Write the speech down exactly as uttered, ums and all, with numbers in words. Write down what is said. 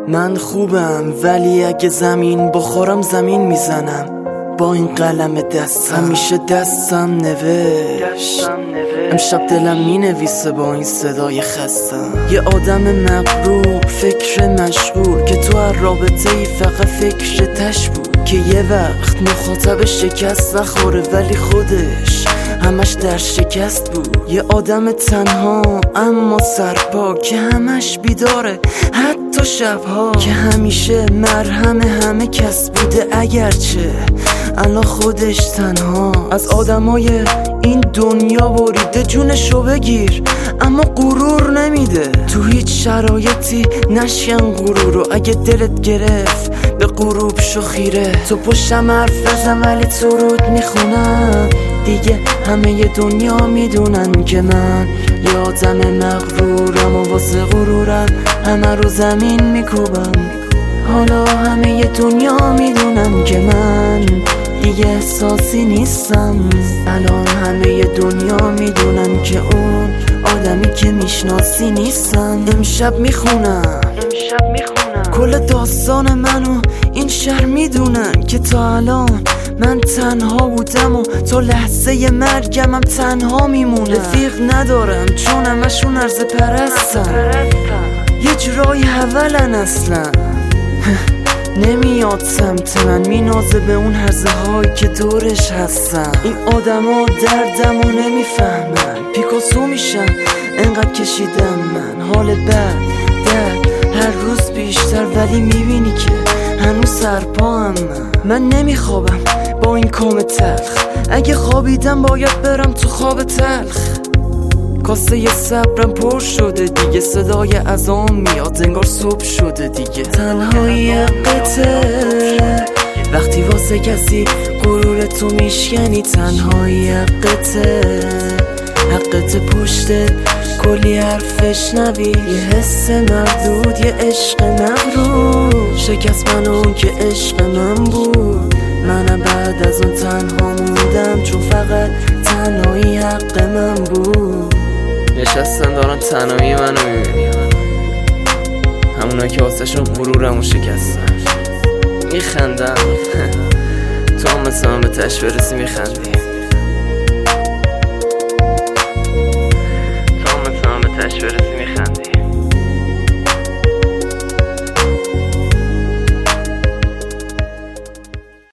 من خوبم ولی اگه زمین بخورم زمین میزنم با این قلم دستم، همیشه دستم نوشت. امشب دلم مینویسه با این صدای خستم. یه آدم مغرور، فکر مشغول که تو هر رابطه ای فقط فکر تش بود، که یه وقت مخاطب شکست نخوره ولی خودش همش در شکست بود. یه آدم تنها اما سرپا که همش بیداره حتی شبها، که همیشه مرهم همه کس بوده اگرچه الان خودش تنها. از آدمای این دنیا بریده جونشو بگیر اما غرور نمیده. تو هیچ شرایطی نشکن غرور رو، اگه دلت گرفت به غروب شو خیره. تو پشتم حرف بزن ولی تو رود میخونم دیگه، همه دنیا میدونن که من یه آدم مغرورم و واسه غرورم همه رو زمین میکوبم. حالا همه دنیا میدونن که من دیگه احساسی نیستم. الان همه دنیا میدونن که اون آدمی که میشناسی نیستم. امشب میخونم امشب میخونم کل داستان منو این شهر میدونن که تا الان من تنها بودم و تا لحظه مرگمم تنها میمونم. رفیق ندارم چون همشون عرض پرستن، یه جورای حولن اصلا. نمیاد سمت من، مینازه به اون هرزه هایی که دورش هستن. این آدم ها دردم و نمیفهمن، پیکاسو میشن انقدر کشیدم من. حال بد درد هر روز بیشتر، ولی میبینی که هنوز سرپا هم من. من نمیخوابم با این کام تلخ، اگه خوابیدم باید برم تو خواب تلخ. کاسه ی صبرم پر شده دیگه، صدای اذان میاد انگار صبح شده دیگه. تنهایی حقته وقتی واسه کسی غرور تو میشکنی، تنهایی حقته حقت پشتت کلی حرفش نبی. یه حس مردود یه عشق مغرور شکست من اون که عشق من بود. منم بعد از اون تنها موندم چون فقط تنهایی حق من بود. نشستن دارن تنهایی منو میبینی، همونایی که واسه شون غرورمو شکستن. میخندم تو هم مثل من به تش برسی میخندی.